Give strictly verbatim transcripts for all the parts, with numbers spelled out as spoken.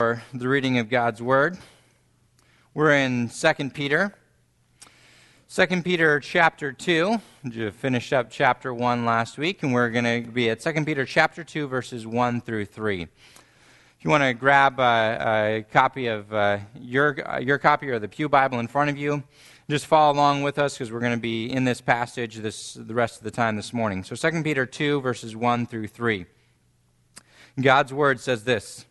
For the reading of God's Word. We're in Second Peter. Second Peter chapter two. We finished up chapter one last week, and we're going to be at Second Peter chapter two, verses one through three. If you want to grab a, a copy of uh, your, uh, your copy or the Pew Bible in front of you, just follow along with us because we're going to be in this passage this the rest of the time this morning. So Second Peter two, verses one through three. God's Word says this: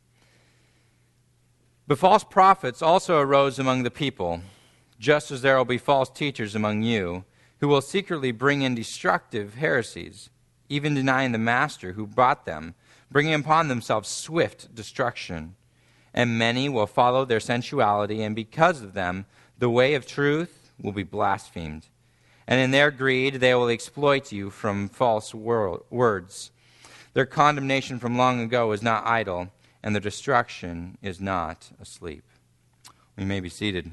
But false prophets also arose among the people, just as there will be false teachers among you, who will secretly bring in destructive heresies, even denying the master who brought them, bringing upon themselves swift destruction. And many will follow their sensuality, and because of them, the way of truth will be blasphemed. And in their greed, they will exploit you from false wor- words. Their condemnation from long ago is not idle, and the destruction is not asleep. We may be seated.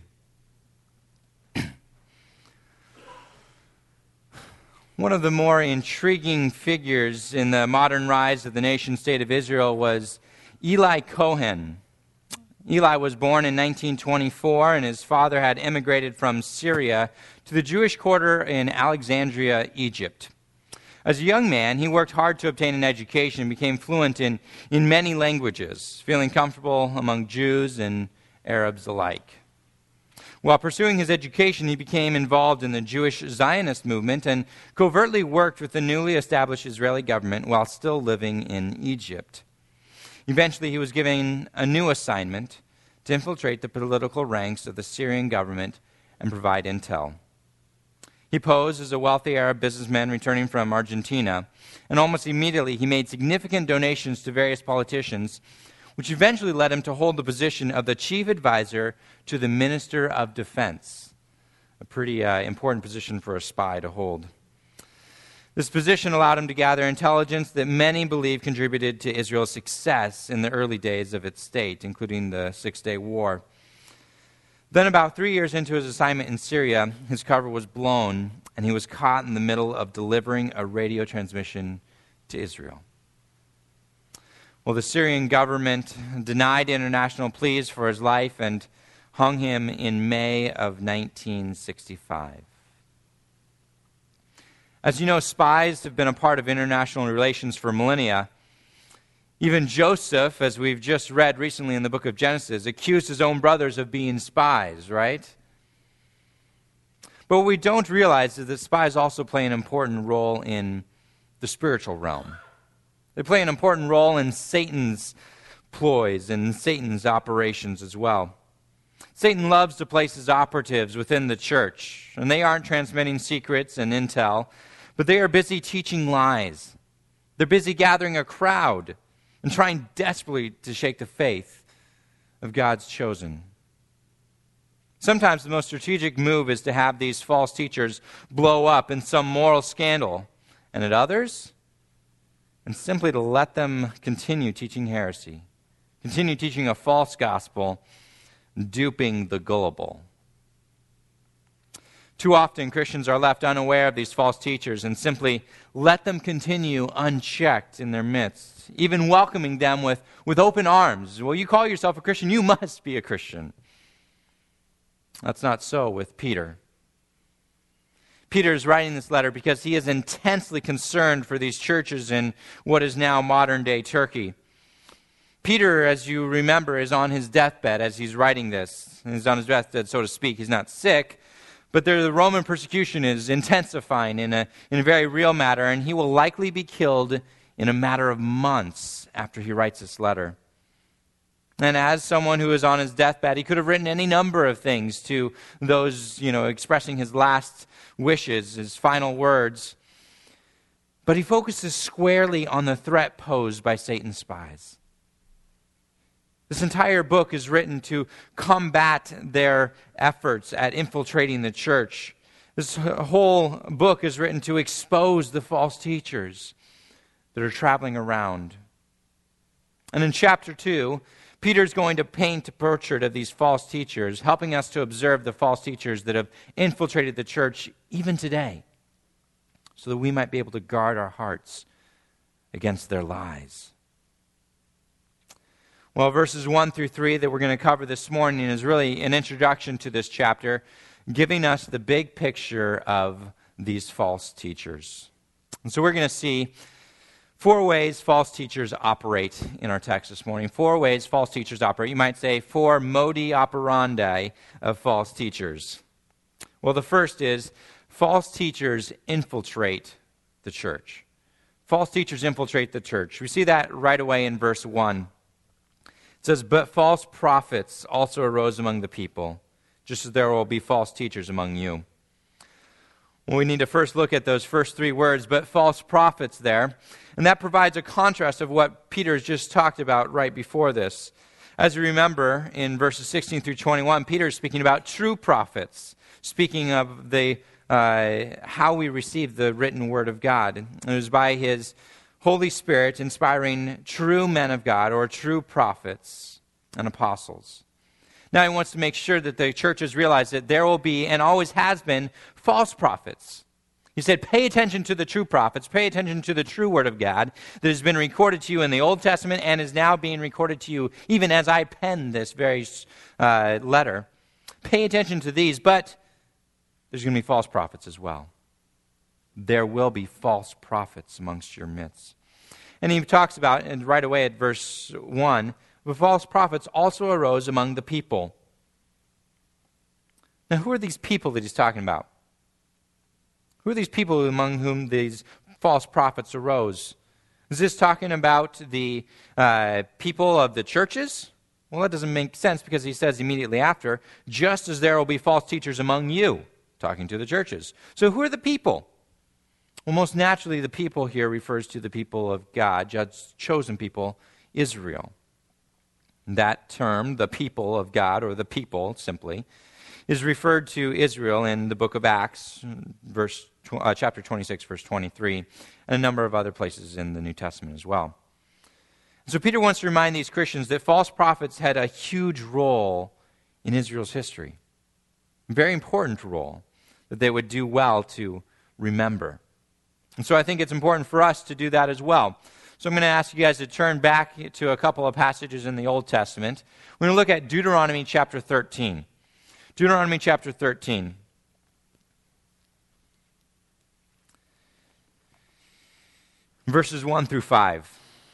One of the more intriguing figures in the modern rise of the nation-state of Israel was Eli Cohen. Eli was born in nineteen twenty-four, and his father had immigrated from Syria to the Jewish quarter in Alexandria, Egypt. As a young man, he worked hard to obtain an education and became fluent in, in many languages, feeling comfortable among Jews and Arabs alike. While pursuing his education, he became involved in the Jewish Zionist movement and covertly worked with the newly established Israeli government while still living in Egypt. Eventually, he was given a new assignment to infiltrate the political ranks of the Syrian government and provide intel. He posed as a wealthy Arab businessman returning from Argentina, and almost immediately he made significant donations to various politicians, which eventually led him to hold the position of the chief advisor to the Minister of Defense, a pretty uh, important position for a spy to hold. This position allowed him to gather intelligence that many believe contributed to Israel's success in the early days of its state, including the Six-Day War. Then about three years into his assignment in Syria, his cover was blown, and he was caught in the middle of delivering a radio transmission to Israel. Well, the Syrian government denied international pleas for his life and hung him in May of nineteen sixty-five. As you know, spies have been a part of international relations for millennia. Even Joseph, as we've just read recently in the book of Genesis, accused his own brothers of being spies, right? But what we don't realize is that spies also play an important role in the spiritual realm. They play an important role in Satan's ploys and Satan's operations as well. Satan loves to place his operatives within the church, and they aren't transmitting secrets and intel, but they are busy teaching lies. They're busy gathering a crowd and trying desperately to shake the faith of God's chosen. Sometimes the most strategic move is to have these false teachers blow up in some moral scandal, and at others, and simply to let them continue teaching heresy, continue teaching a false gospel, duping the gullible. Too often, Christians are left unaware of these false teachers and simply let them continue unchecked in their midst, even welcoming them with, with open arms. Well, you call yourself a Christian, you must be a Christian. That's not so with Peter. Peter is writing this letter because he is intensely concerned for these churches in what is now modern-day Turkey. Peter, as you remember, is on his deathbed as he's writing this. He's on his deathbed, so to speak. He's not sick. But there, the Roman persecution is intensifying in a, in a very real matter, and he will likely be killed in a matter of months after he writes this letter. And as someone who is on his deathbed, he could have written any number of things to those, you know, expressing his last wishes, his final words. But he focuses squarely on the threat posed by Satan's spies. This entire book is written to combat their efforts at infiltrating the church. This whole book is written to expose the false teachers that are traveling around. And in chapter two, Peter's going to paint a portrait of these false teachers, helping us to observe the false teachers that have infiltrated the church even today, so that we might be able to guard our hearts against their lies. Well, verses one through three that we're going to cover this morning is really an introduction to this chapter, giving us the big picture of these false teachers. And so we're going to see four ways false teachers operate in our text this morning. Four ways false teachers operate. You might say four modi operandi of false teachers. Well, the first is false teachers infiltrate the church. False teachers infiltrate the church. We see that right away in verse one. It says, "But false prophets also arose among the people, just as there will be false teachers among you." Well, we need to first look at those first three words, "but false prophets" there. And that provides a contrast of what Peter has just talked about right before this. As you remember, in verses sixteen through twenty-one, Peter is speaking about true prophets, speaking of the uh, how we receive the written word of God. And it was by his Holy Spirit inspiring true men of God, or true prophets and apostles. Now he wants to make sure that the churches realize that there will be, and always has been, false prophets. He said, pay attention to the true prophets, pay attention to the true word of God that has been recorded to you in the Old Testament and is now being recorded to you even as I pen this very uh, letter. Pay attention to these, but there's going to be false prophets as well. There will be false prophets amongst your midst. And he talks about, and right away at verse one, the false prophets also arose among the people. Now, who are these people that he's talking about? Who are these people among whom these false prophets arose? Is this talking about the uh, people of the churches? Well, that doesn't make sense because he says immediately after, just as there will be false teachers among you, talking to the churches. So who are the people? Well, most naturally, the people here refers to the people of God, God's chosen people, Israel. That term, the people of God, or the people simply, is referred to Israel in the book of Acts, verse uh, chapter twenty-six, verse twenty-three, and a number of other places in the New Testament as well. So Peter wants to remind these Christians that false prophets had a huge role in Israel's history. A very important role that they would do well to remember. And so I think it's important for us to do that as well. So I'm going to ask you guys to turn back to a couple of passages in the Old Testament. We're going to look at Deuteronomy chapter thirteen. Deuteronomy chapter thirteen. Verses one through five.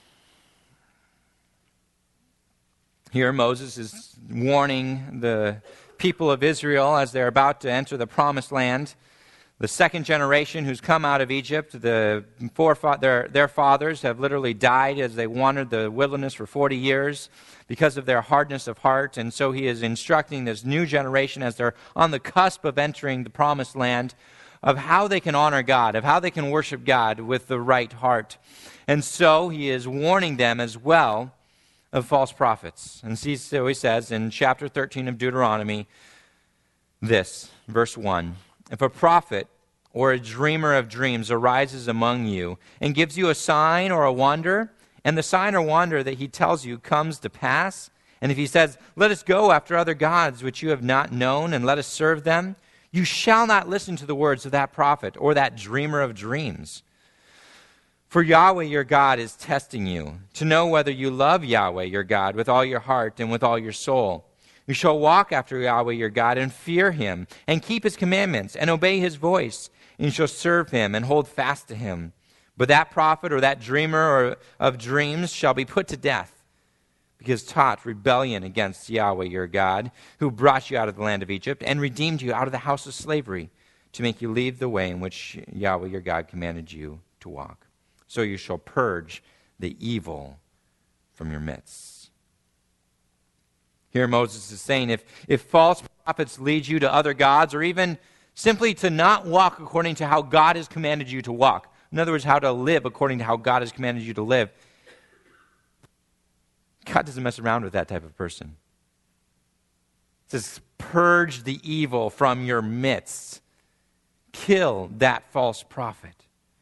Here Moses is warning the people of Israel as they're about to enter the promised land. The second generation who's come out of Egypt, the forefa- their, their fathers have literally died as they wandered the wilderness for forty years because of their hardness of heart. And so he is instructing this new generation as they're on the cusp of entering the promised land of how they can honor God, of how they can worship God with the right heart. And so he is warning them as well of false prophets. And see, so he says in chapter thirteen of Deuteronomy this, verse one. If a prophet or a dreamer of dreams arises among you and gives you a sign or a wonder, and the sign or wonder that he tells you comes to pass, and if he says, let us go after other gods which you have not known, and let us serve them, you shall not listen to the words of that prophet or that dreamer of dreams. For Yahweh your God is testing you, to know whether you love Yahweh your God with all your heart and with all your soul. You shall walk after Yahweh your God and fear him and keep his commandments and obey his voice. And you shall serve him and hold fast to him. But that prophet or that dreamer or of dreams shall be put to death because taught rebellion against Yahweh your God, who brought you out of the land of Egypt and redeemed you out of the house of slavery to make you leave the way in which Yahweh your God commanded you to walk. So you shall purge the evil from your midst. Here Moses is saying if, if false prophets lead you to other gods, or even simply to not walk according to how God has commanded you to walk, in other words, how to live according to how God has commanded you to live, God doesn't mess around with that type of person. It says, purge the evil from your midst. Kill that false prophet.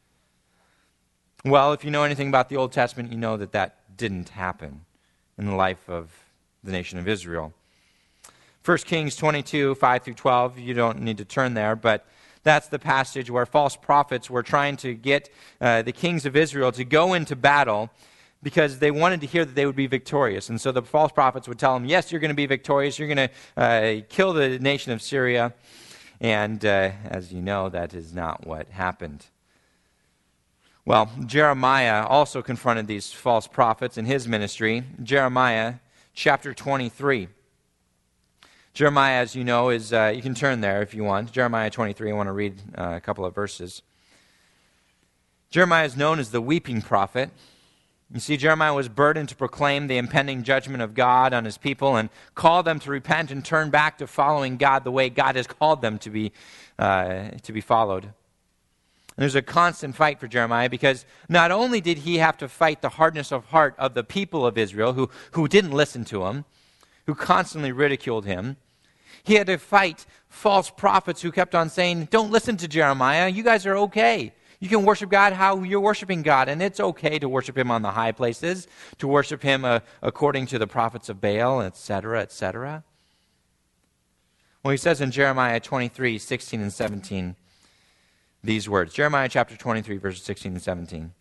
Well, if you know anything about the Old Testament, you know that that didn't happen in the life of the nation of Israel. First Kings twenty-two, five through twelve, you don't need to turn there, but that's the passage where false prophets were trying to get uh, the kings of Israel to go into battle because they wanted to hear that they would be victorious. And so the false prophets would tell them, yes, you're going to be victorious. You're going to uh, kill the nation of Syria. And uh, as you know, that is not what happened. Well, Jeremiah also confronted these false prophets in his ministry. Jeremiah chapter twenty-three. Jeremiah, as you know, is, uh, you can turn there if you want. Jeremiah twenty-three, I want to read uh, a couple of verses. Jeremiah is known as the weeping prophet. You see, Jeremiah was burdened to proclaim the impending judgment of God on his people and call them to repent and turn back to following God the way God has called them to be, uh, to be followed. And there's a constant fight for Jeremiah because not only did he have to fight the hardness of heart of the people of Israel who, who didn't listen to him, who constantly ridiculed him, he had to fight false prophets who kept on saying, don't listen to Jeremiah, you guys are okay. You can worship God how you're worshiping God, and it's okay to worship him on the high places, to worship him uh, according to the prophets of Baal, et cetera, et cetera. Well, he says in Jeremiah twenty-three, sixteen and seventeen, these words. Jeremiah chapter twenty-three, verses sixteen and seventeen.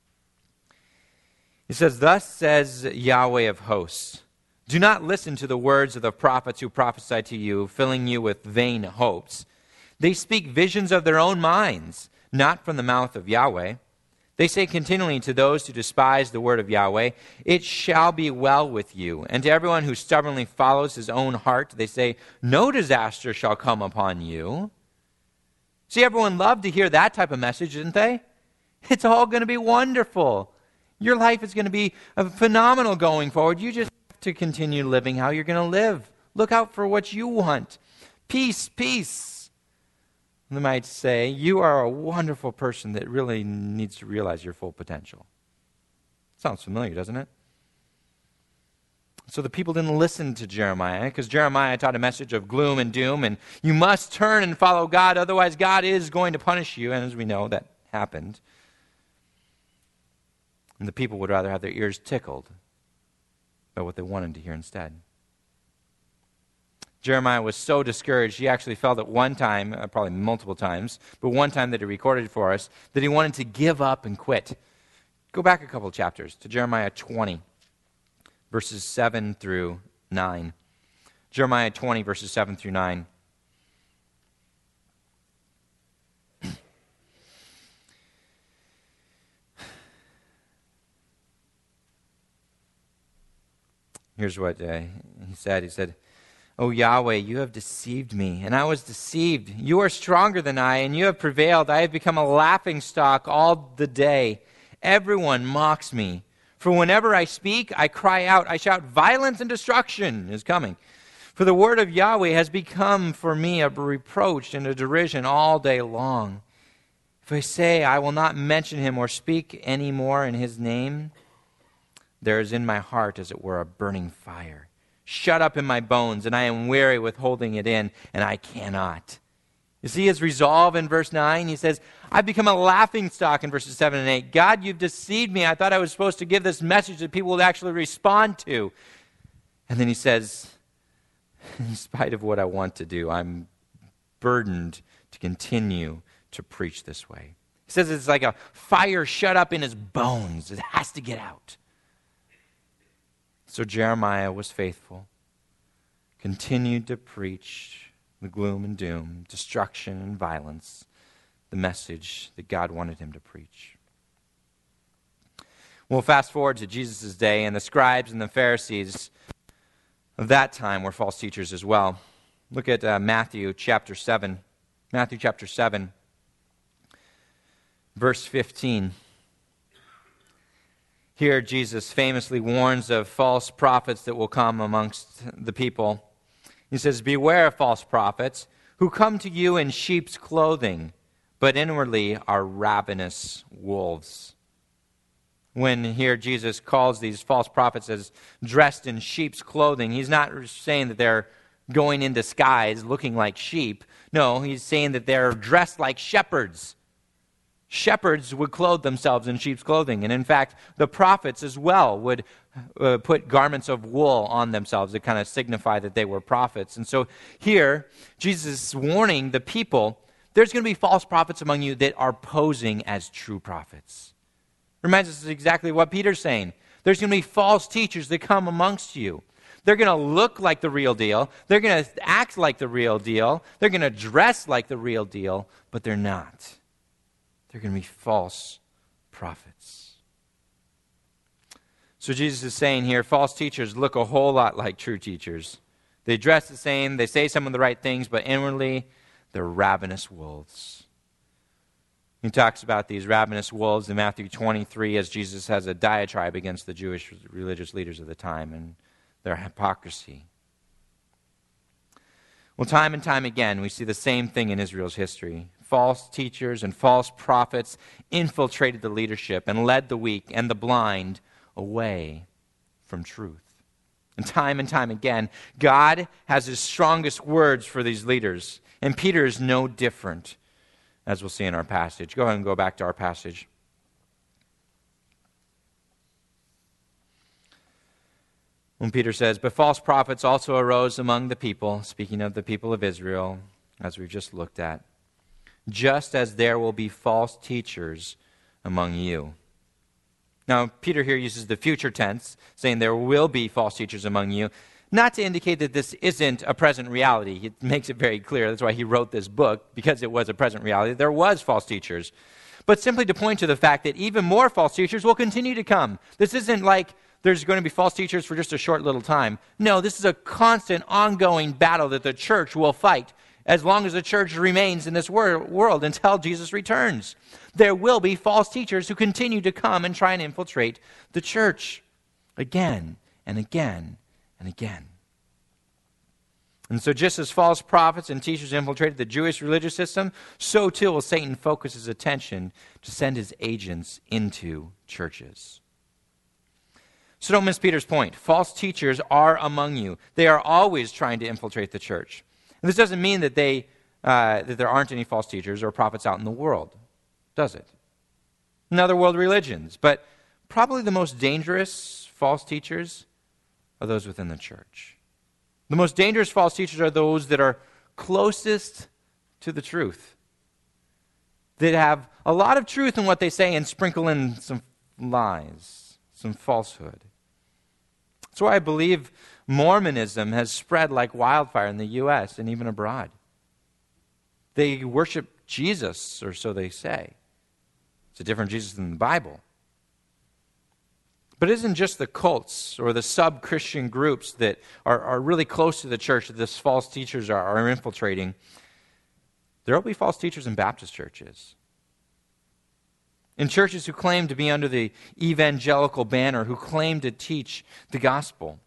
He says, thus says Yahweh of hosts, do not listen to the words of the prophets who prophesy to you, filling you with vain hopes. They speak visions of their own minds, not from the mouth of Yahweh. They say continually to those who despise the word of Yahweh, it shall be well with you. And to everyone who stubbornly follows his own heart, they say, no disaster shall come upon you. See, everyone loved to hear that type of message, didn't they? It's all going to be wonderful. Your life is going to be phenomenal going forward. You just have to continue living how you're going to live. Look out for what you want. Peace, peace. They might say, you are a wonderful person that really needs to realize your full potential. Sounds familiar, doesn't it? So the people didn't listen to Jeremiah because Jeremiah taught a message of gloom and doom, and you must turn and follow God, otherwise God is going to punish you. And as we know, that happened. And the people would rather have their ears tickled by what they wanted to hear instead. Jeremiah was so discouraged, he actually felt at one time, uh, probably multiple times, but one time that he recorded for us, that he wanted to give up and quit. Go back a couple chapters to Jeremiah twenty, verses seven through nine. Jeremiah twenty, verses seven through nine. Here's what uh, he said. He said, O Yahweh, you have deceived me, and I was deceived. You are stronger than I, and you have prevailed. I have become a laughingstock all the day. Everyone mocks me. For whenever I speak, I cry out. I shout, violence and destruction is coming. For the word of Yahweh has become for me a reproach and a derision all day long. If I say I will not mention him or speak any more in his name, there is in my heart, as it were, a burning fire, shut up in my bones, and I am weary with holding it in, and I cannot. You see his resolve in verse nine? He says, I've become a laughingstock in verses seven and eight. God, you've deceived me. I thought I was supposed to give this message that people would actually respond to. And then he says, in spite of what I want to do, I'm burdened to continue to preach this way. He says it's like a fire shut up in his bones. It has to get out. So Jeremiah was faithful, continued to preach the gloom and doom, destruction and violence, the message that God wanted him to preach. We'll fast forward to Jesus' day, and the scribes and the Pharisees of that time were false teachers as well. Look at uh, Matthew chapter seven. Matthew chapter seven, verse fifteen. Here, Jesus famously warns of false prophets that will come amongst the people. He says, beware of false prophets who come to you in sheep's clothing, but inwardly are ravenous wolves. When here Jesus calls these false prophets as dressed in sheep's clothing, he's not saying that they're going in disguise looking like sheep. No, he's saying that they're dressed like shepherds. Shepherds would clothe themselves in sheep's clothing. And in fact, the prophets as well would uh, put garments of wool on themselves to kind of signify that they were prophets. And so here, Jesus is warning the people, there's going to be false prophets among you that are posing as true prophets. Reminds us exactly what Peter's saying. There's going to be false teachers that come amongst you. They're going to look like the real deal. They're going to act like the real deal. They're going to dress like the real deal, but they're not. They're going to be false prophets. So Jesus is saying here, false teachers look a whole lot like true teachers. They dress the same, they say some of the right things, but inwardly, they're ravenous wolves. He talks about these ravenous wolves in Matthew twenty-three as Jesus has a diatribe against the Jewish religious leaders of the time and their hypocrisy. Well, time and time again, we see the same thing in Israel's history. False teachers and false prophets infiltrated the leadership and led the weak and the blind away from truth. And time and time again, God has his strongest words for these leaders. And Peter is no different, as we'll see in our passage. Go ahead and go back to our passage. When Peter says, "But false prophets also arose among the people," speaking of the people of Israel, as we've just looked at, "just as there will be false teachers among you." Now, Peter here uses the future tense, saying there will be false teachers among you, not to indicate that this isn't a present reality. He makes it very clear. That's why he wrote this book, because it was a present reality. There was false teachers. But simply to point to the fact that even more false teachers will continue to come. This isn't like there's going to be false teachers for just a short little time. No, this is a constant, ongoing battle that the church will fight as long as the church remains in this wor- world until Jesus returns. There will be false teachers who continue to come and try and infiltrate the church again and again and again. And so just as false prophets and teachers infiltrated the Jewish religious system, so too will Satan focus his attention to send his agents into churches. So don't miss Peter's point. False teachers are among you. They are always trying to infiltrate the church. And this doesn't mean that they uh, that there aren't any false teachers or prophets out in the world, does it? In other world religions. But probably the most dangerous false teachers are those within the church. The most dangerous false teachers are those that are closest to the truth, that have a lot of truth in what they say and sprinkle in some lies, some falsehood. That's why I believe Mormonism has spread like wildfire in the U S and even abroad. They worship Jesus, or so they say. It's a different Jesus than the Bible. But it isn't just the cults or the sub-Christian groups that are, are really close to the church that these false teachers are, are infiltrating. There will be false teachers in Baptist churches. In churches who claim to be under the evangelical banner, who claim to teach the gospel.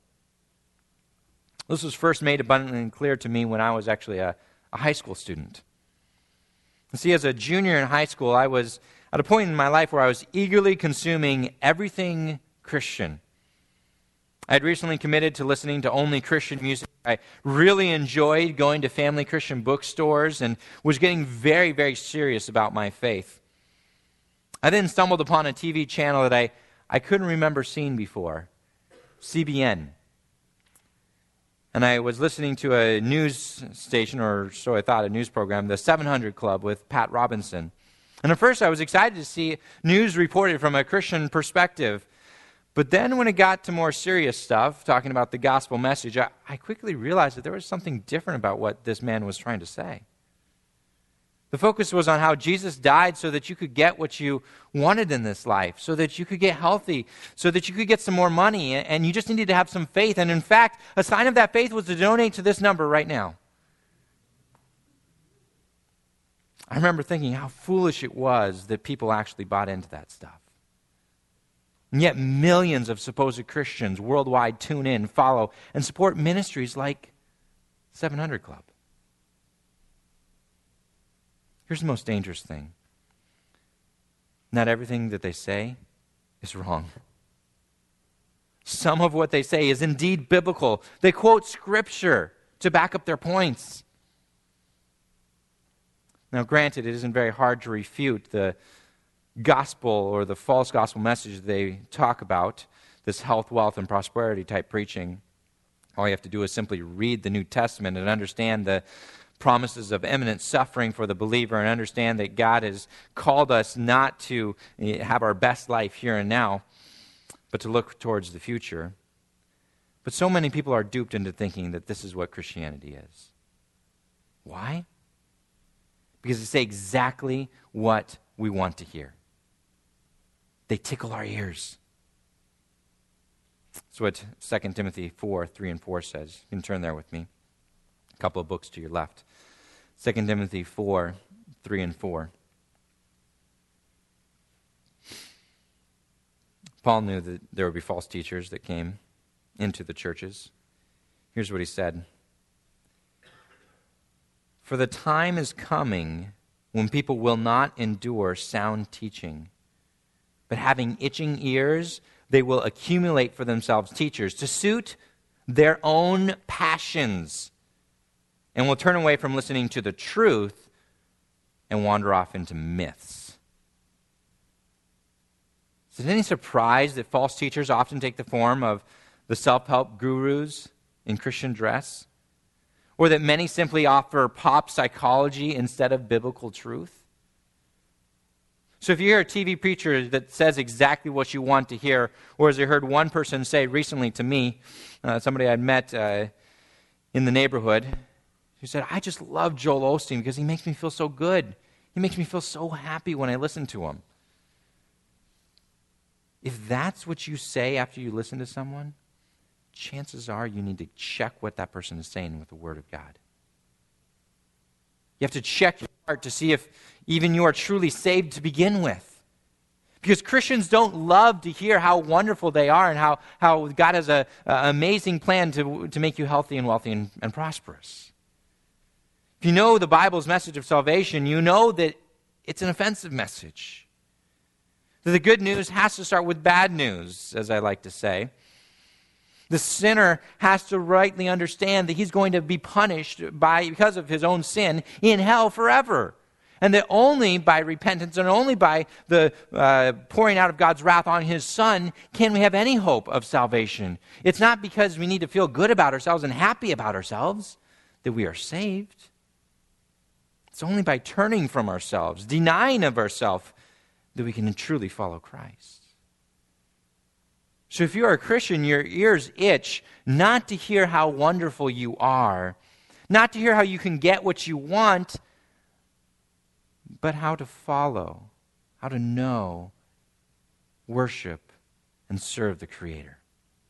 This was first made abundantly clear to me when I was actually a, a high school student. You see, as a junior in high school, I was at a point in my life where I was eagerly consuming everything Christian. I had recently committed to listening to only Christian music. I really enjoyed going to family Christian bookstores and was getting very, very serious about my faith. I then stumbled upon a T V channel that I, I couldn't remember seeing before, C B N. And I was listening to a news station, or so I thought, a news program, the seven hundred Club with Pat Robinson. And at first I was excited to see news reported from a Christian perspective. But then when it got to more serious stuff, talking about the gospel message, I, I quickly realized that there was something different about what this man was trying to say. The focus was on how Jesus died so that you could get what you wanted in this life, so that you could get healthy, so that you could get some more money, and you just needed to have some faith. And in fact, a sign of that faith was to donate to this number right now. I remember thinking how foolish it was that people actually bought into that stuff. And yet millions of supposed Christians worldwide tune in, follow, and support ministries like seven hundred Club. Here's the most dangerous thing. Not everything that they say is wrong. Some of what they say is indeed biblical. They quote Scripture to back up their points. Now, granted, it isn't very hard to refute the gospel or the false gospel message they talk about, this health, wealth, and prosperity type preaching. All you have to do is simply read the New Testament and understand the promises of imminent suffering for the believer, and understand that God has called us not to have our best life here and now, but to look towards the future. But so many people are duped into thinking that this is what Christianity is. Why? Because they say exactly what we want to hear. They tickle our ears. That's what Second Timothy four, three and four says. You can turn there with me. A couple of books to your left. Second Timothy four, three and four. Paul knew that there would be false teachers that came into the churches. Here's what he said. For the time is coming when people will not endure sound teaching, but having itching ears, they will accumulate for themselves teachers to suit their own passions, and will turn away from listening to the truth and wander off into myths. Is it any surprise that false teachers often take the form of the self-help gurus in Christian dress? Or that many simply offer pop psychology instead of biblical truth? So if you hear a T V preacher that says exactly what you want to hear, or as I heard one person say recently to me, uh, somebody I'd met uh, in the neighborhood, who said, I just love Joel Osteen because he makes me feel so good. He makes me feel so happy when I listen to him. If that's what you say after you listen to someone, chances are you need to check what that person is saying with the Word of God. You have to check your heart to see if even you are truly saved to begin with. Because Christians don't love to hear how wonderful they are and how, how God has an amazing plan to, to make you healthy and wealthy and, and prosperous. If you know the Bible's message of salvation, you know that it's an offensive message. That the good news has to start with bad news, as I like to say. The sinner has to rightly understand that he's going to be punished by because of his own sin in hell forever. And that only by repentance and only by the uh, pouring out of God's wrath on his Son can we have any hope of salvation. It's not because we need to feel good about ourselves and happy about ourselves that we are saved. It's only by turning from ourselves, denying of ourselves, that we can truly follow Christ. So if you are a Christian, your ears itch not to hear how wonderful you are, not to hear how you can get what you want, but how to follow, how to know, worship, and serve the Creator.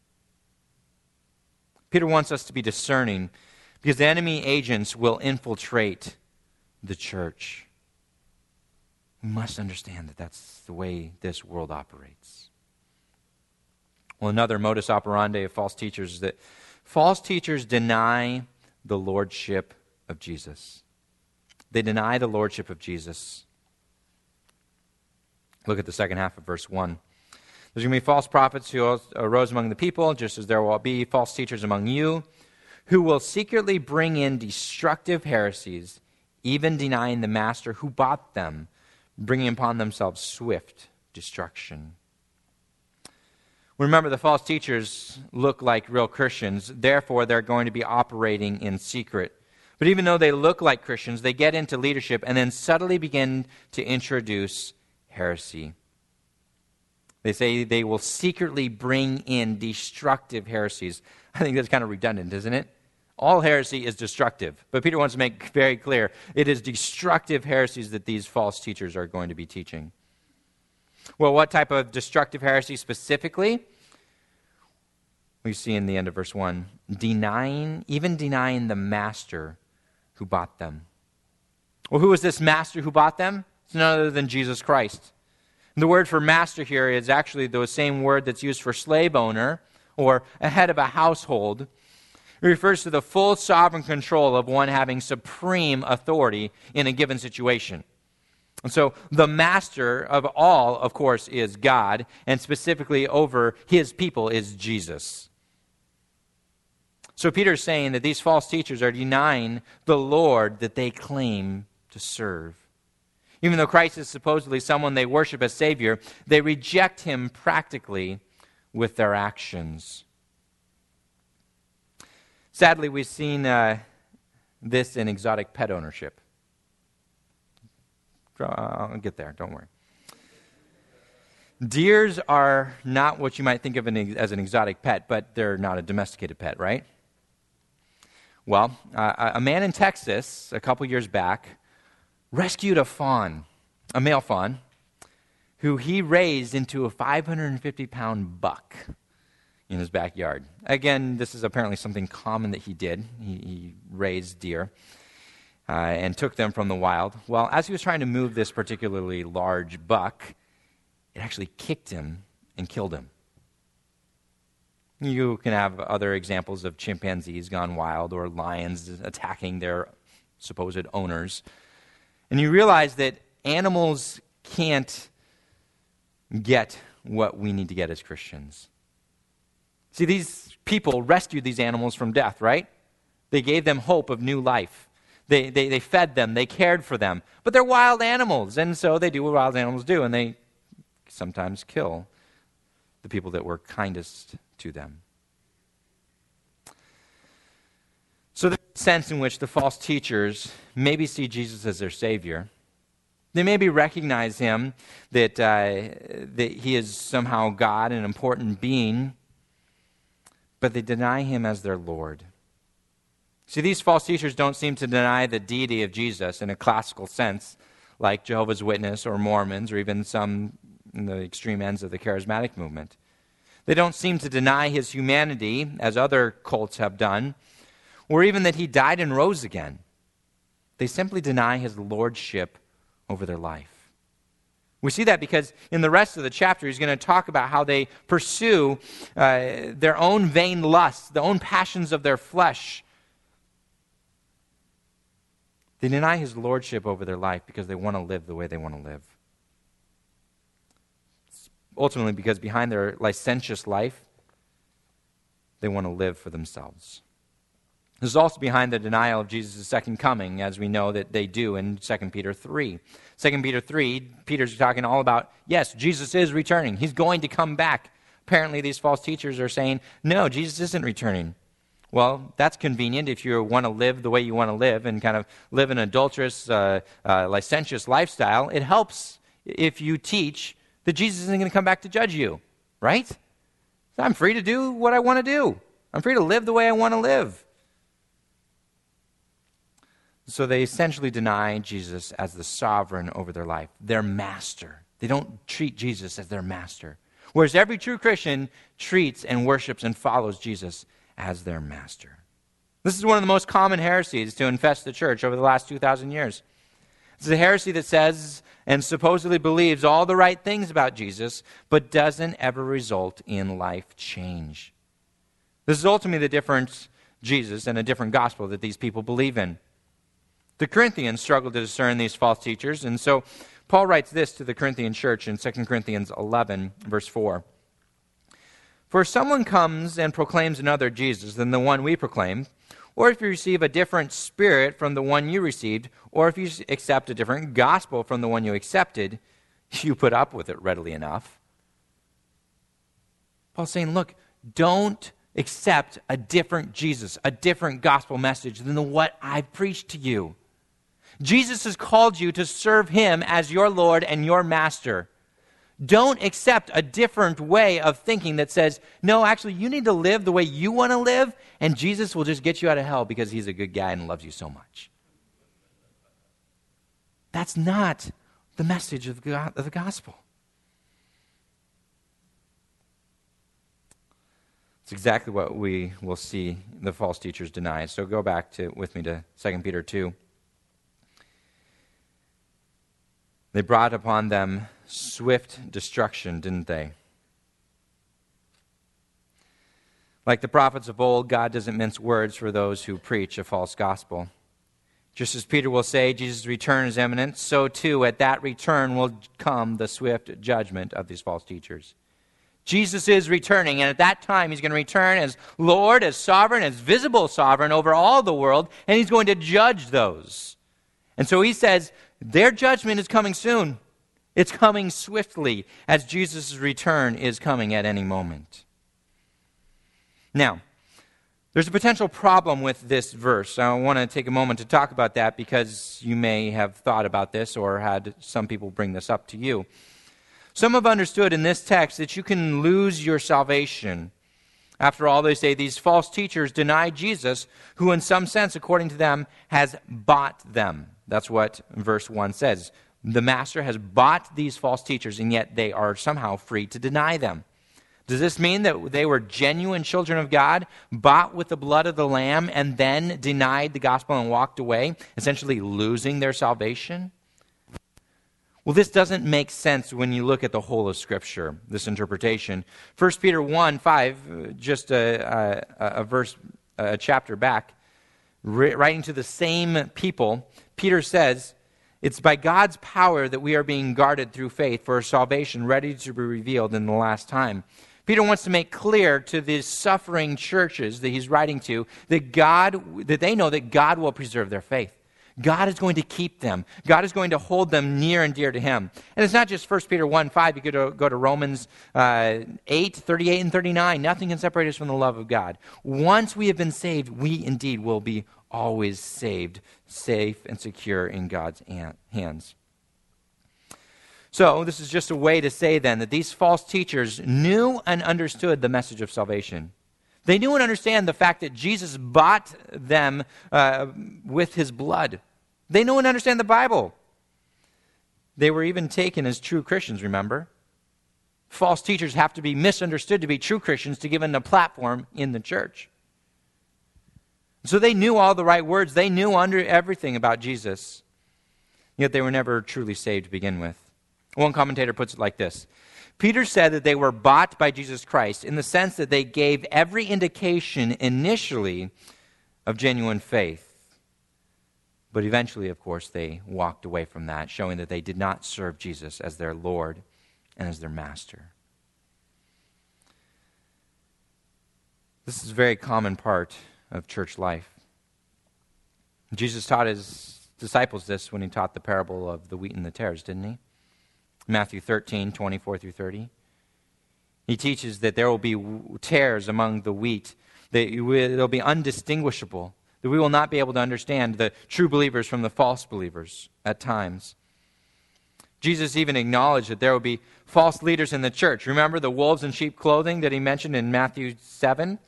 Peter wants us to be discerning because the enemy agents will infiltrate the church. We must understand that that's the way this world operates. Well, another modus operandi of false teachers is that false teachers deny the lordship of Jesus. They deny the lordship of Jesus. Look at the second half of verse one. There's going to be false prophets who arose among the people, just as there will be false teachers among you, who will secretly bring in destructive heresies, even denying the master who bought them, bringing upon themselves swift destruction. Remember, the false teachers look like real Christians. Therefore, they're going to be operating in secret. But even though they look like Christians, they get into leadership and then subtly begin to introduce heresy. They say they will secretly bring in destructive heresies. I think that's kind of redundant, isn't it? All heresy is destructive. But Peter wants to make very clear, it is destructive heresies that these false teachers are going to be teaching. Well, what type of destructive heresy specifically? We see in the end of verse one, denying, even denying the master who bought them. Well, who is this master who bought them? It's none other than Jesus Christ. And the word for master here is actually the same word that's used for slave owner or a head of a household. It refers to the full sovereign control of one having supreme authority in a given situation. And so the master of all, of course, is God, and specifically over his people is Jesus. So Peter's saying that these false teachers are denying the Lord that they claim to serve. Even though Christ is supposedly someone they worship as Savior, they reject him practically with their actions. Sadly, we've seen uh, this in exotic pet ownership. I'll get there, don't worry. Deers are not what you might think of an, as an exotic pet, but they're not a domesticated pet, right? Well, uh, a man in Texas a couple years back rescued a fawn, a male fawn, who he raised into a five hundred fifty pound buck in his backyard. Again, this is apparently something common that he did. He, he raised deer uh, and took them from the wild. Well, as he was trying to move this particularly large buck, it actually kicked him and killed him. You can have other examples of chimpanzees gone wild or lions attacking their supposed owners. And you realize that animals can't get what we need to get as Christians. See, these people rescued these animals from death, right? They gave them hope of new life. They, they, they fed them. They cared for them. But they're wild animals, and so they do what wild animals do, and they sometimes kill the people that were kindest to them. So there's a sense in which the false teachers maybe see Jesus as their Savior. They maybe recognize him, that, uh, that he is somehow God, an important being, but they deny him as their Lord. See, these false teachers don't seem to deny the deity of Jesus in a classical sense, like Jehovah's Witnesses or Mormons, or even some in the extreme ends of the charismatic movement. They don't seem to deny his humanity, as other cults have done, or even that he died and rose again. They simply deny his lordship over their life. We see that because in the rest of the chapter, he's going to talk about how they pursue uh, their own vain lusts, the own passions of their flesh. They deny his lordship over their life because they want to live the way they want to live. Ultimately, because behind their licentious life, they want to live for themselves. This is also behind the denial of Jesus' second coming, as we know that they do in Second Peter three. Second Peter three, Peter's talking all about, yes, Jesus is returning. He's going to come back. Apparently, these false teachers are saying, no, Jesus isn't returning. Well, that's convenient if you want to live the way you want to live and kind of live an adulterous, uh, uh, licentious lifestyle. It helps if you teach that Jesus isn't going to come back to judge you, right? I'm free to do what I want to do. I'm free to live the way I want to live. So they essentially deny Jesus as the sovereign over their life, their master. They don't treat Jesus as their master. Whereas every true Christian treats and worships and follows Jesus as their master. This is one of the most common heresies to infest the church over the last two thousand years. It's a heresy that says and supposedly believes all the right things about Jesus, but doesn't ever result in life change. This is ultimately the different Jesus and a different gospel that these people believe in. The Corinthians struggled to discern these false teachers, and so Paul writes this to the Corinthian church in Second Corinthians eleven, verse four. For if someone comes and proclaims another Jesus than the one we proclaim, or if you receive a different spirit from the one you received, or if you accept a different gospel from the one you accepted, you put up with it readily enough. Paul's saying, look, don't accept a different Jesus, a different gospel message than the what I've preached to you. Jesus has called you to serve him as your Lord and your master. Don't accept a different way of thinking that says, no, actually, you need to live the way you want to live, and Jesus will just get you out of hell because he's a good guy and loves you so much. That's not the message of the gospel. It's exactly what we will see the false teachers deny. So go back to with me to Second Peter two. They brought upon them swift destruction, didn't they? Like the prophets of old, God doesn't mince words for those who preach a false gospel. Just as Peter will say, Jesus' return is imminent, so too at that return will come the swift judgment of these false teachers. Jesus is returning, and at that time he's going to return as Lord, as sovereign, as visible sovereign over all the world, and he's going to judge those. And so he says, their judgment is coming soon. It's coming swiftly, as Jesus' return is coming at any moment. Now, there's a potential problem with this verse. I want to take a moment to talk about that because you may have thought about this or had some people bring this up to you. Some have understood in this text that you can lose your salvation. After all, they say these false teachers deny Jesus, who in some sense, according to them, has bought them. That's what verse one says. The master has bought these false teachers, and yet they are somehow free to deny them. Does this mean that they were genuine children of God, bought with the blood of the Lamb, and then denied the gospel and walked away, essentially losing their salvation? Well, this doesn't make sense when you look at the whole of Scripture, this interpretation. First Peter one five, just a, a, a verse, a chapter back, writing to the same people, Peter says, "It's by God's power that we are being guarded through faith for a salvation ready to be revealed in the last time." Peter wants to make clear to these suffering churches that he's writing to that God, that they know that God will preserve their faith. God is going to keep them. God is going to hold them near and dear to him. And it's not just First Peter one five. You could go to Romans uh, eight thirty-eight and thirty-nine. Nothing can separate us from the love of God. Once we have been saved, we indeed will be always saved, safe and secure in God's hands. So this is just a way to say then that these false teachers knew and understood the message of salvation. They knew and understand the fact that Jesus bought them uh, with his blood. They knew and understand the Bible. They were even taken as true Christians, remember? False teachers have to be misunderstood to be true Christians to give them a platform in the church. So they knew all the right words. They knew under everything about Jesus. Yet they were never truly saved to begin with. One commentator puts it like this. Peter said that they were bought by Jesus Christ in the sense that they gave every indication initially of genuine faith. But eventually, of course, they walked away from that, showing that they did not serve Jesus as their Lord and as their master. This is a very common part of church life. Jesus taught his disciples this when he taught the parable of the wheat and the tares, didn't he? Matthew thirteen, twenty-four through thirty. He teaches that there will be tares among the wheat, that it will be undistinguishable, that we will not be able to understand the true believers from the false believers at times. Jesus even acknowledged that there will be false leaders in the church. Remember the wolves in sheep clothing that he mentioned in Matthew seven?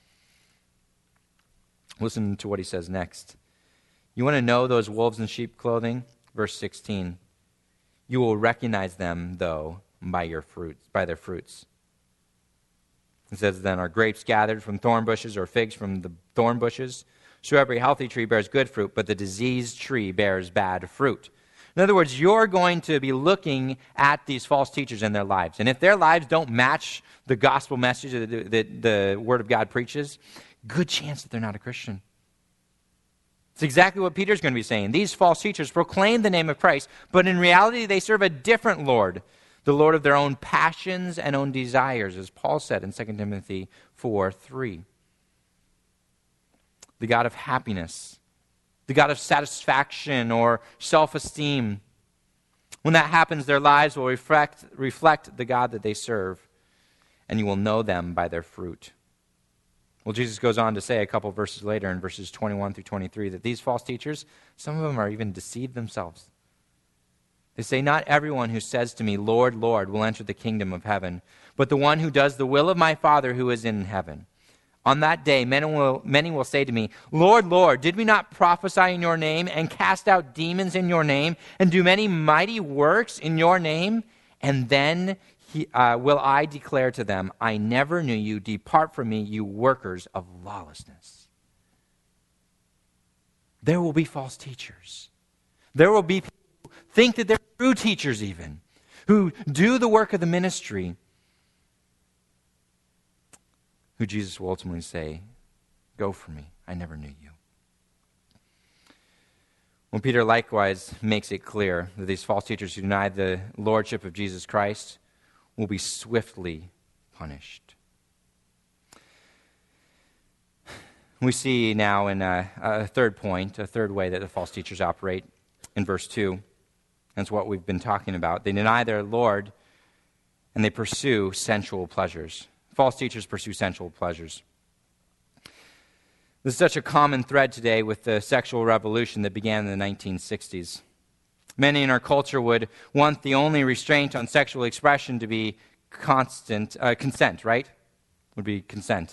Listen to what he says next. You want to know those wolves in sheep clothing? Verse sixteen. You will recognize them, though, by your fruits, by their fruits. It says, then, are grapes gathered from thorn bushes or figs from the thorn bushes? So every healthy tree bears good fruit, but the diseased tree bears bad fruit. In other words, you're going to be looking at these false teachers in their lives. And if their lives don't match the gospel message that the, the Word of God preaches, good chance that they're not a Christian. It's exactly what Peter's going to be saying. These false teachers proclaim the name of Christ, but in reality they serve a different Lord, the Lord of their own passions and own desires, as Paul said in Second Timothy four three. The God of happiness, the God of satisfaction or self-esteem. When that happens, their lives will reflect, reflect the God that they serve, and you will know them by their fruit. Well, Jesus goes on to say a couple verses later in verses twenty-one through twenty-three that these false teachers, some of them are even deceived themselves. They say, not everyone who says to me, Lord, Lord, will enter the kingdom of heaven, but the one who does the will of my Father who is in heaven. On that day, many will, many will say to me, Lord, Lord, did we not prophesy in your name and cast out demons in your name and do many mighty works in your name? And then He, uh, will I declare to them, I never knew you. Depart from me, you workers of lawlessness. There will be false teachers. There will be people who think that they're true teachers even, who do the work of the ministry, who Jesus will ultimately say, go from me, I never knew you. Well, Peter likewise makes it clear that these false teachers who deny the lordship of Jesus Christ will be swiftly punished. We see now in a, a third point, a third way that the false teachers operate in verse two. That's what we've been talking about. They deny their Lord and they pursue sensual pleasures. False teachers pursue sensual pleasures. This is such a common thread today with the sexual revolution that began in the nineteen sixties. Many in our culture would want the only restraint on sexual expression to be constant uh, consent, right? Would be consent.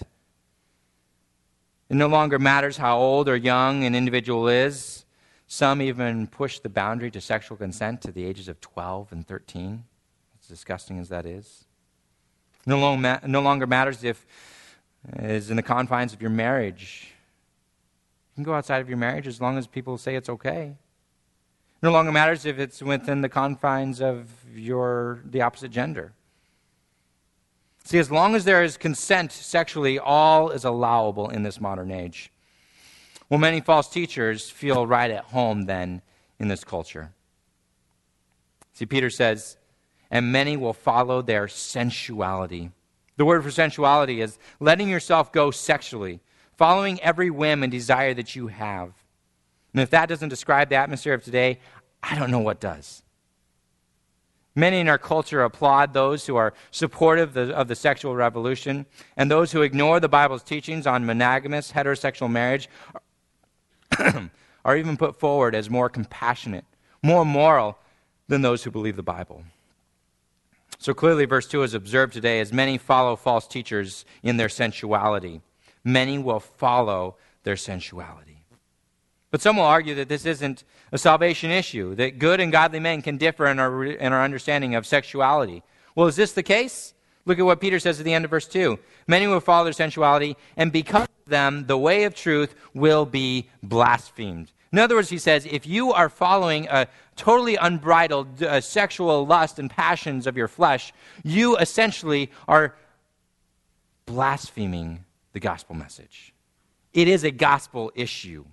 It no longer matters how old or young an individual is. Some even push the boundary to sexual consent to the ages of twelve and thirteen, as disgusting as that is. No, long ma- no longer matters if it's in the confines of your marriage. You can go outside of your marriage as long as people say it's okay. No longer matters if it's within the confines of your the opposite gender. See, as long as there is consent sexually, all is allowable in this modern age. Well, many false teachers feel right at home then in this culture. See, Peter says, and many will follow their sensuality. The word for sensuality is letting yourself go sexually, following every whim and desire that you have. And if that doesn't describe the atmosphere of today, I don't know what does. Many in our culture applaud those who are supportive of the, of the sexual revolution, and those who ignore the Bible's teachings on monogamous heterosexual marriage are, are even put forward as more compassionate, more moral than those who believe the Bible. So clearly, verse two is observed today as many follow false teachers in their sensuality. Many will follow their sensuality. But some will argue that this isn't a salvation issue, that good and godly men can differ in our, in our understanding of sexuality. Well, is this the case? Look at what Peter says at the end of verse two. Many will follow their sensuality, and because of them, the way of truth will be blasphemed. In other words, he says, if you are following a totally unbridled uh, sexual lust and passions of your flesh, you essentially are blaspheming the gospel message. It is a gospel issue.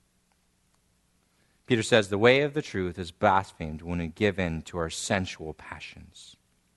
Peter says the way of the truth is blasphemed when we give in to our sensual passions.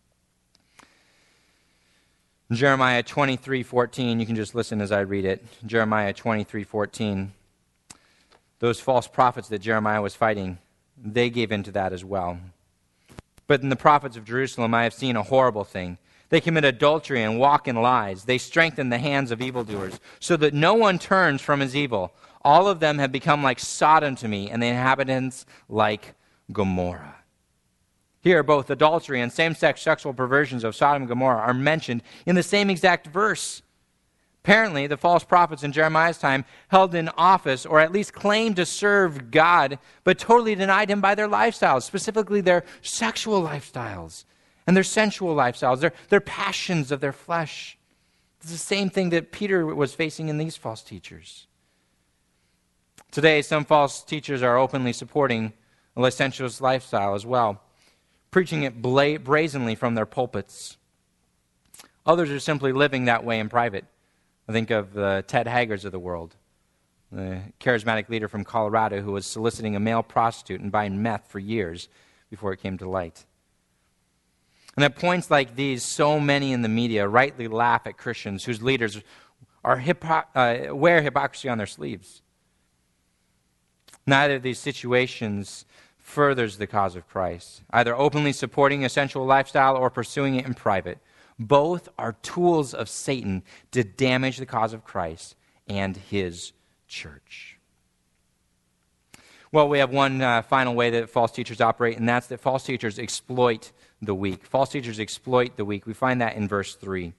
In Jeremiah twenty-three fourteen, you can just listen as I read it. Jeremiah twenty-three fourteen. Those false prophets that Jeremiah was fighting, they gave in to that as well. But in the prophets of Jerusalem, I have seen a horrible thing. They commit adultery and walk in lies. They strengthen the hands of evildoers, so that no one turns from his evil. All of them have become like Sodom to me, and the inhabitants like Gomorrah. Here, both adultery and same-sex sexual perversions of Sodom and Gomorrah are mentioned in the same exact verse. Apparently, the false prophets in Jeremiah's time held in office, or at least claimed to serve God, but totally denied him by their lifestyles, specifically their sexual lifestyles and their sensual lifestyles, their, their passions of their flesh. It's the same thing that Peter was facing in these false teachers. Today, some false teachers are openly supporting a licentious lifestyle as well, preaching it bla- brazenly from their pulpits. Others are simply living that way in private. I think of the Ted Haggers of the world, the charismatic leader from Colorado who was soliciting a male prostitute and buying meth for years before it came to light. And at points like these, so many in the media rightly laugh at Christians whose leaders are hypo- uh, wear hypocrisy on their sleeves. Neither of these situations furthers the cause of Christ, either openly supporting a sensual lifestyle or pursuing it in private. Both are tools of Satan to damage the cause of Christ and his church. Well, we have one uh, final way that false teachers operate, and that's that false teachers exploit the weak. False teachers exploit the weak. We find that in verse three.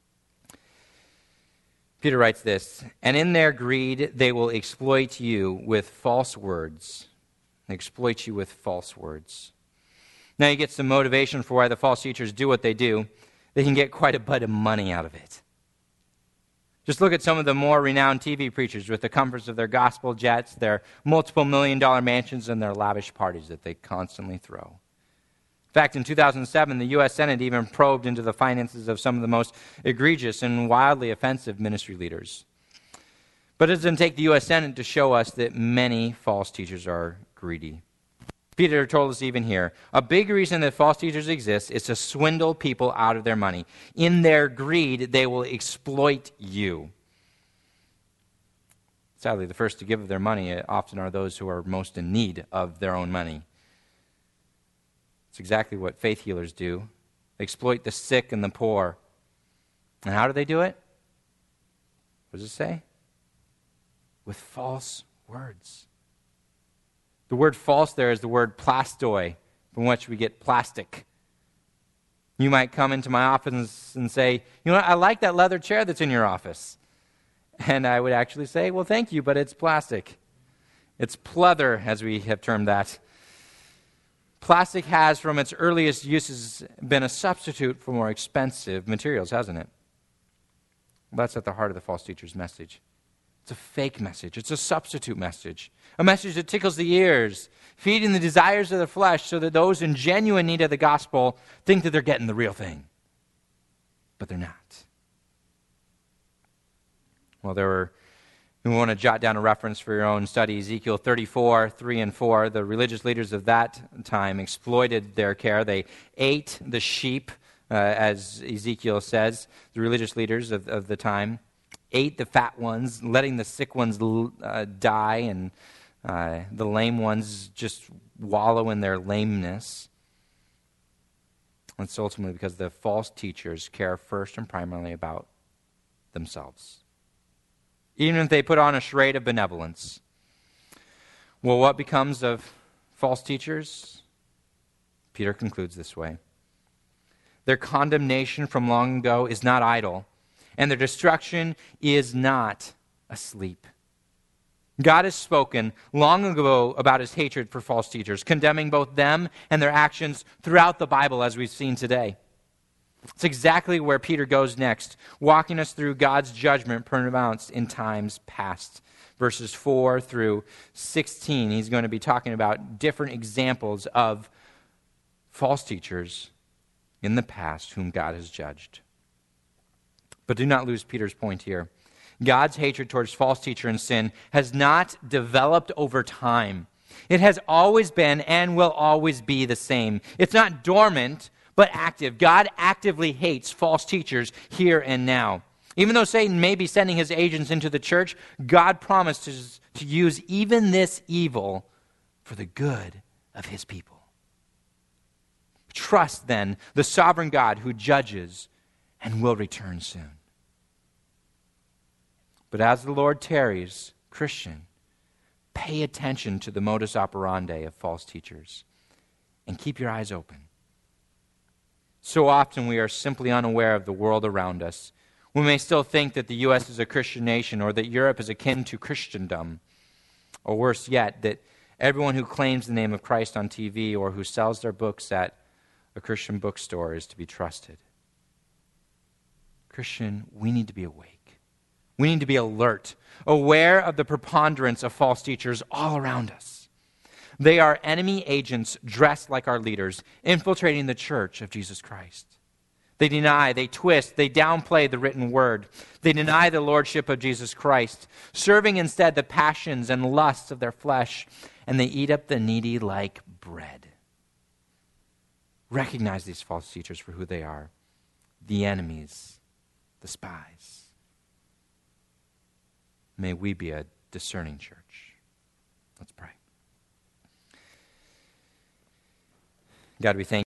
Peter writes this, and in their greed they will exploit you with false words. They exploit you with false words. Now you get some motivation for why the false teachers do what they do. They can get quite a bit of money out of it. Just look at some of the more renowned T V preachers with the comforts of their gospel jets, their multiple million dollar mansions, and their lavish parties that they constantly throw. In fact, in two thousand seven, the U S Senate even probed into the finances of some of the most egregious and wildly offensive ministry leaders. But it doesn't take the U S Senate to show us that many false teachers are greedy. Peter told us even here, a big reason that false teachers exist is to swindle people out of their money. In their greed, they will exploit you. Sadly, the first to give of their money often are those who are most in need of their own money. It's exactly what faith healers do. They exploit the sick and the poor. And how do they do it? What does it say? With false words. The word false there is the word plastoi, from which we get plastic. You might come into my office and say, you know what, I like that leather chair that's in your office. And I would actually say, well, thank you, but it's plastic. It's pleather, as we have termed that. Plastic has, from its earliest uses, been a substitute for more expensive materials, hasn't it? That's at the heart of the false teacher's message. It's a fake message. It's a substitute message. A message that tickles the ears, feeding the desires of the flesh so that those in genuine need of the gospel think that they're getting the real thing. But they're not. Well, there were, you want to jot down a reference for your own study, Ezekiel thirty-four, three and four. The religious leaders of that time exploited their care. They ate the sheep, uh, as Ezekiel says, the religious leaders of, of the time. Ate the fat ones, letting the sick ones uh, die, and uh, the lame ones just wallow in their lameness. It's ultimately because the false teachers care first and primarily about themselves, even if they put on a charade of benevolence. Well, what becomes of false teachers? Peter concludes this way. Their condemnation from long ago is not idle, and their destruction is not asleep. God has spoken long ago about his hatred for false teachers, condemning both them and their actions throughout the Bible, as we've seen today. It's exactly where Peter goes next, walking us through God's judgment pronounced in times past. Verses four through sixteen, he's going to be talking about different examples of false teachers in the past whom God has judged. But do not lose Peter's point here. God's hatred towards false teacher and sin has not developed over time. It has always been and will always be the same. It's not dormant, but active. God actively hates false teachers here and now. Even though Satan may be sending his agents into the church, God promises to use even this evil for the good of his people. Trust, then, the sovereign God who judges and will return soon. But as the Lord tarries, Christian, pay attention to the modus operandi of false teachers and keep your eyes open. So often we are simply unaware of the world around us. We may still think that the U S is a Christian nation or that Europe is akin to Christendom. Or worse yet, that everyone who claims the name of Christ on T V or who sells their books at a Christian bookstore is to be trusted. Christian, we need to be awake. We need to be alert, aware of the preponderance of false teachers all around us. They are enemy agents dressed like our leaders, infiltrating the church of Jesus Christ. They deny, they twist, they downplay the written word. They deny the lordship of Jesus Christ, serving instead the passions and lusts of their flesh, and they eat up the needy like bread. Recognize these false teachers for who they are, the enemies, the spies. May we be a discerning church. Let's pray. God, we thank you.